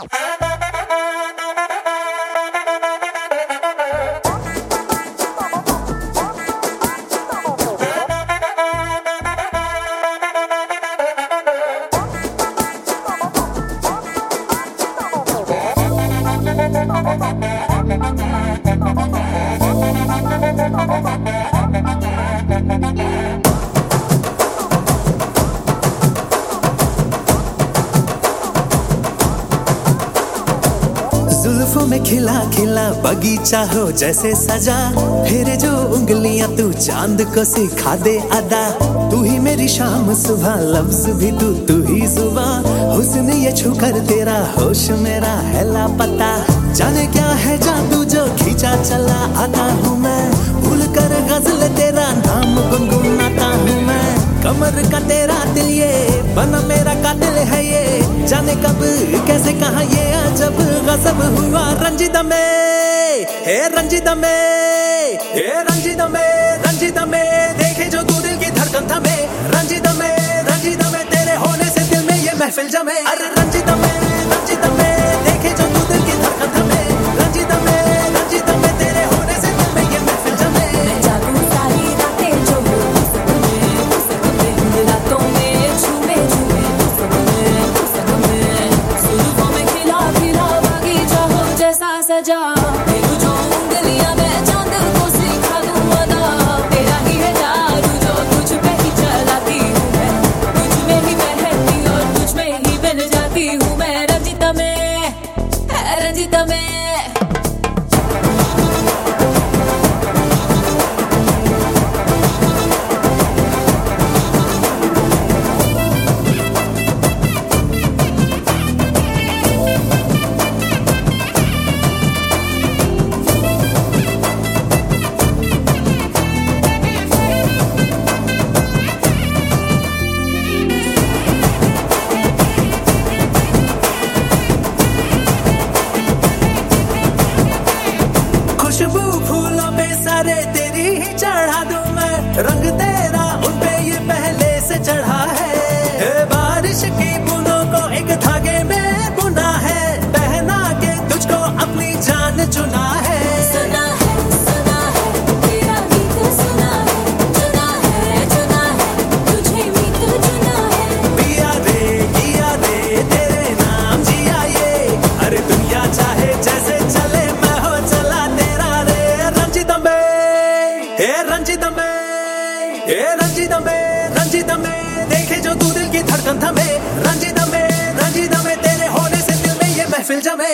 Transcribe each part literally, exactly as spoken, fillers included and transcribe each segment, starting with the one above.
जुल्फों में खिला खिला बगीचा हो जैसे सजा, फिर जो उंगलियां तू चांद को सिखा दे अदा। तू ही मेरी शाम सुबह, लफ्ज भी तू तू ही जुबान। हुस्न ये छूकर तेरा होश मेरा है लापता। जाने क्या है जादू जो खींचा चला आता हूँ मैं, भूल कर गजल तेरा नाम गुनगुनाता हूँ मैं। कमर का तेरा दिल ये बना मेरा कातिल है ये, जाने कब कैसे कहाँ ये अजब गजब हुआ। रंजीदा में हे रंजीदा में हे रंजीदा में रंजीदा में, देखे जो तू दिल की धड़कन थमे। रंजीदा में रंजीदा में, तेरे होने से दिल में ये महफिल जमे। अरे रंजीदा में रंजीदा में, देखे जो तू दिल की धड़कन थमे। रंजीदा में रंजीदा में, तेरे होने से दिल में ये महफिल जमे। मैं जागूं सारी रातें जो हो रातों में झूमे झूमे सपने जुल्फों में खिला खिला बगीचा हो जैसा सजा। फिर जो उंगलियां मैं चांद को सिखा दूं अदा। तेरा ही है जादू जो तुझ पे ही चलाती हूँ मैं, तुझ में ही बहती और तुझ में ही बन जाती हूँ मैं। रंजीता में रंजीता में खुशबू फूलों पे सारे तेरी ही चढ़ा दूं मैं। रंग तेरा उन पे ये पहले से चढ़ा है। ए बारिश की बूंदों को एक धागे में बुना है, पहना के तुझको अपनी जान चुना है। सुना है सुना है तेरा गीत सुना है, चुना है चुना है तुझे भी तो चुना है। पिया रे किया रे तेरे नाम जिया ये, अरे दुनिया चाहे जैसे चले मैं हो चला तेरा रे। रंजीदा में हे रंजीदा में हे रंजीदा में रंजीदा में, देखे जो तू दिल की धड़कन थमे। रंजीदा में रंजीदा में, तेरे होने से दिल में ये महफिल जमे।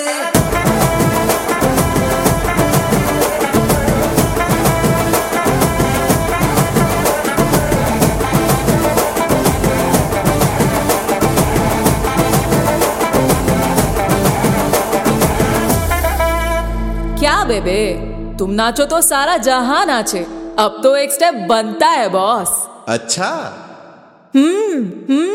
क्या बेबे, तुम नाचो तो सारा जहां नाचे। अब तो एक स्टेप बनता है बॉस। अच्छा हम्म हम्म